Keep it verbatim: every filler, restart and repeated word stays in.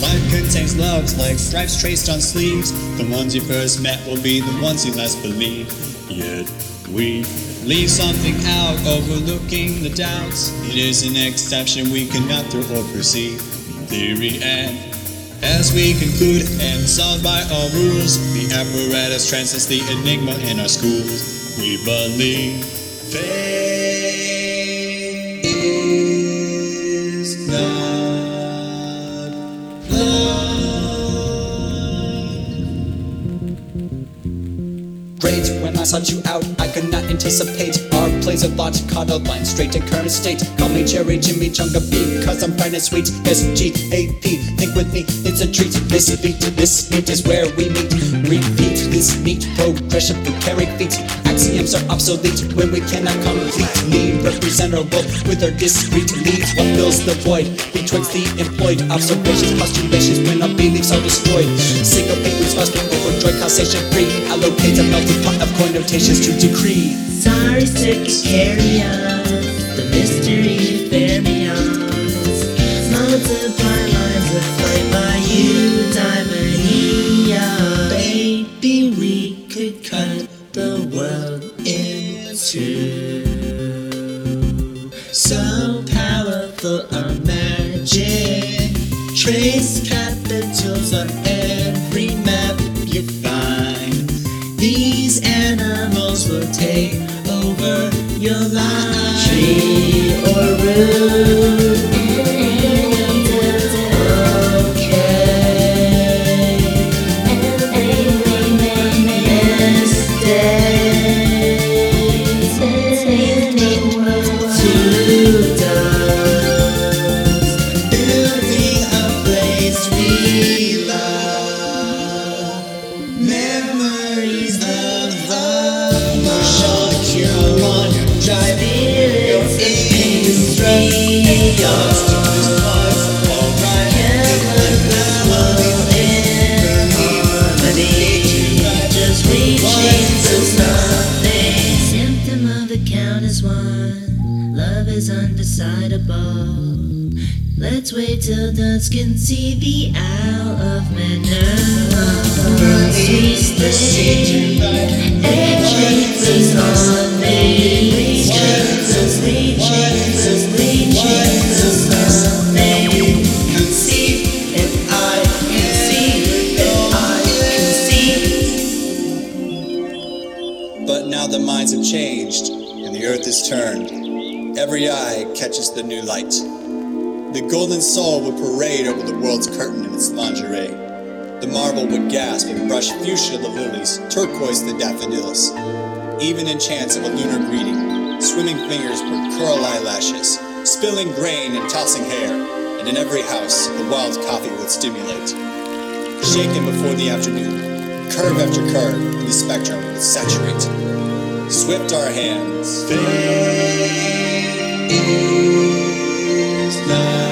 Life contains loves like stripes traced on sleeves. The ones you first met will be the ones you last believe. Yet we leave something out, overlooking the doubts. It is an exception we cannot throw or perceive. Theory and as we conclude and solved by all rules, the apparatus transcends the enigma in our schools. We believe fate is not love. Great, when I sought you out, I could not anticipate our plays of thought, caught a line straight to current state. Call me Cherry Jimmy Chunga B, cause I'm fine and sweet. S G A P, think with me, it's a treat. This beat, this beat is where we meet. Repeat this neat progression through carried feet. Axioms are obsolete when we cannot completely represent our world with our discrete leads. What fills the void betwixt the employed observations, postulations when our beliefs are destroyed. Syncopate with must be overjoyed, causation free. Allocate a melting pot of connotations to decree. Sorry, circuit carry on. The mystery fermions. Multiply lines of flight by you, diamond eon. Baby, we could cut the world in two. So powerful our magic. Trace capitals on every map you find. These animals will take over your life. Tree or root. Symptom of the count is one. Love is undecidable. Let's wait till dusk and see the Owl of Minerva. We stay. Chances on me. Chances, chances, chances on me. See if I can see if I can see. But now the minds have changed, and the earth is turned. Every eye catches the new light. The golden soul would parade over the world's curtain in its lingerie. The marble would gasp and brush fuchsia the lilies, turquoise the daffodils. Even in chants of a lunar greeting, swimming fingers would curl eyelashes, spilling grain and tossing hair, and in every house the wild coffee would stimulate. Shaken before the afternoon, curve after curve in the spectrum would saturate. Swift our hands. Fate is not